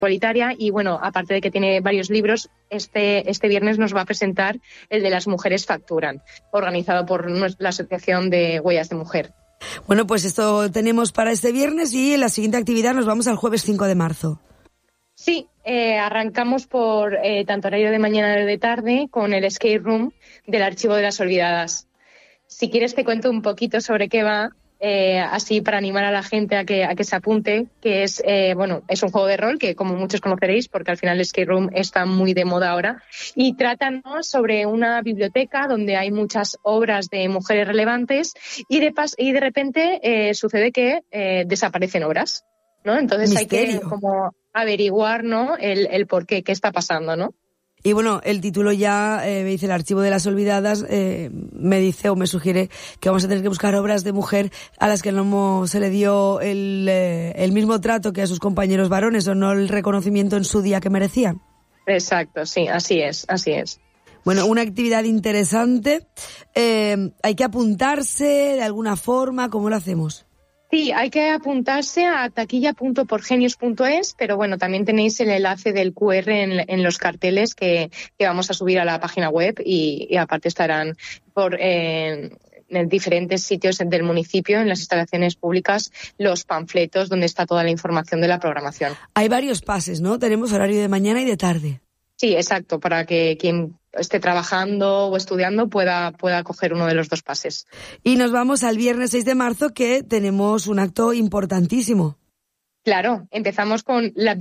igualitaria y bueno, aparte de que tiene varios libros, este viernes nos va a presentar el de Las mujeres facturan, organizado por la Asociación de Huellas de Mujer. Bueno, pues esto tenemos para este viernes y en la siguiente actividad nos vamos al jueves 5 de marzo. Sí, arrancamos por tanto horario de mañana como de tarde con el escape room del Archivo de las Olvidadas. Si quieres te cuento un poquito sobre qué va, así para animar a la gente a que se apunte, que es es un juego de rol que como muchos conoceréis porque al final el escape room está muy de moda ahora y trata, ¿no?, sobre una biblioteca donde hay muchas obras de mujeres relevantes y de repente sucede que desaparecen obras, ¿no? Entonces Misterio. Hay que como averiguar, ¿no?, el por qué está pasando, ¿no? Y bueno, el título ya me dice el Archivo de las Olvidadas, me dice o me sugiere que vamos a tener que buscar obras de mujer a las que no se le dio el mismo trato que a sus compañeros varones o no el reconocimiento en su día que merecían. Exacto, sí, así es. Bueno, una actividad interesante. Hay que apuntarse de alguna forma, ¿cómo lo hacemos? Sí, hay que apuntarse a taquilla.porgenius.es, pero bueno, también tenéis el enlace del QR en los carteles que vamos a subir a la página web y aparte estarán en diferentes sitios del municipio, en las instalaciones públicas, los panfletos donde está toda la información de la programación. Hay varios pases, ¿no? Tenemos horario de mañana y de tarde. Sí, exacto, para que quien esté trabajando o estudiando pueda coger uno de los dos pases. Y nos vamos al viernes 6 de marzo, que tenemos un acto importantísimo. Claro, empezamos con la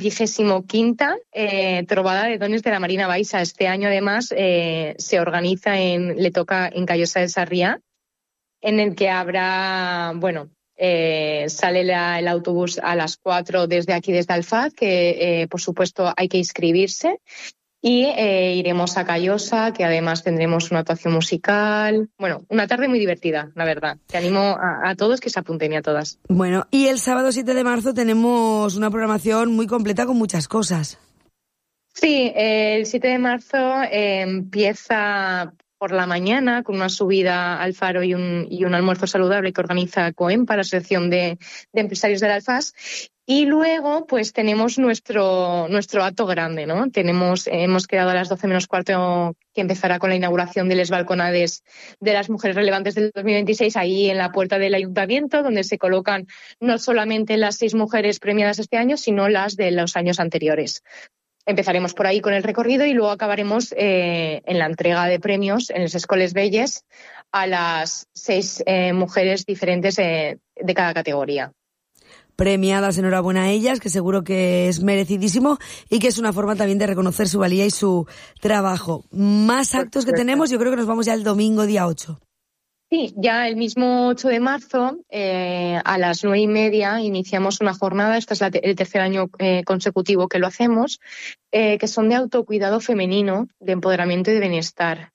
25ª Trobada de Dones de la Marina Baixa. Este año, además, se organiza le toca en Callosa de Sarriá, en el que habrá, sale el autobús a las 4 desde Alfaz, que por supuesto hay que inscribirse. Y iremos a Callosa, que además tendremos una actuación musical. Bueno, una tarde muy divertida, la verdad. Te animo a todos que se apunten y a todas. Bueno, y el sábado 7 de marzo tenemos una programación muy completa con muchas cosas. Sí, el 7 de marzo empieza por la mañana con una subida al Faro y un almuerzo saludable que organiza COEMPA, la Asociación de Empresarios del Alfaz. Y luego, pues tenemos nuestro acto grande, ¿no? Hemos quedado a las 12 menos cuarto, que empezará con la inauguración de las balconades de las mujeres relevantes del 2026, ahí en la puerta del ayuntamiento, donde se colocan no solamente las 6 mujeres premiadas este año, sino las de los años anteriores. Empezaremos por ahí con el recorrido y luego acabaremos en la entrega de premios en las Escoles Belles a las 6 mujeres diferentes de cada categoría. Premiadas, enhorabuena a ellas, que seguro que es merecidísimo y que es una forma también de reconocer su valía y su trabajo. Más actos que tenemos, yo creo que nos vamos ya el domingo día 8. Sí, ya el mismo 8 de marzo, a las 9:30, iniciamos una jornada, este es el tercer año consecutivo que lo hacemos, que son de autocuidado femenino, de empoderamiento y de bienestar.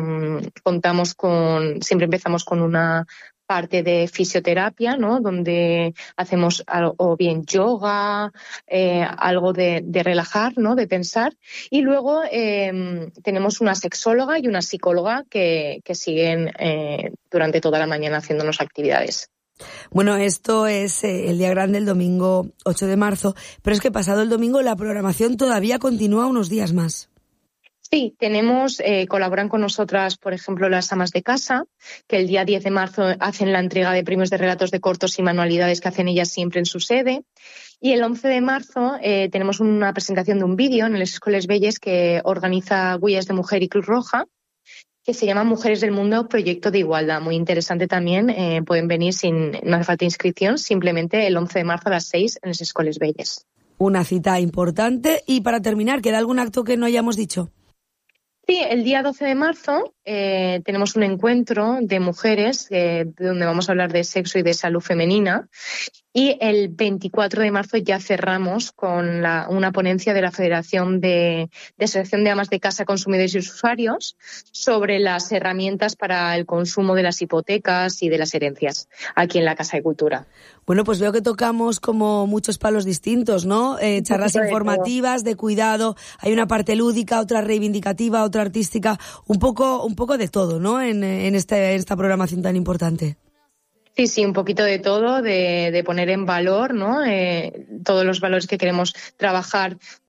Siempre empezamos con una parte de fisioterapia, ¿no?, donde hacemos o bien yoga, algo de relajar, ¿no?, de pensar, y luego tenemos una sexóloga y una psicóloga que siguen durante toda la mañana haciéndonos actividades. Bueno, esto es el día grande, el domingo 8 de marzo, pero es que pasado el domingo la programación todavía continúa unos días más. Sí, colaboran con nosotras, por ejemplo, las amas de casa, que el día 10 de marzo hacen la entrega de premios de relatos de cortos y manualidades que hacen ellas siempre en su sede. Y el 11 de marzo tenemos una presentación de un vídeo en las Escoles Belles que organiza Huellas de Mujer y Cruz Roja, que se llama Mujeres del Mundo, Proyecto de Igualdad. Muy interesante también, pueden venir no hace falta inscripción, simplemente el 11 de marzo a las 6 en las Escoles Belles. Una cita importante. Y para terminar, ¿queda algún acto que no hayamos dicho? Sí, el día 12 de marzo tenemos un encuentro de mujeres donde vamos a hablar de sexo y de salud femenina. Y el 24 de marzo ya cerramos con una ponencia de la Federación de Asociación de Amas de Casa, Consumidores y Usuarios sobre las herramientas para el consumo de las hipotecas y de las herencias aquí en la Casa de Cultura. Bueno, pues veo que tocamos como muchos palos distintos, ¿no? Charlas informativas, de cuidado, hay una parte lúdica, otra reivindicativa, otra artística, un poco de todo, ¿no? En esta programación tan importante. Sí, un poquito de todo, de poner en valor, ¿no? Todos los valores que queremos trabajar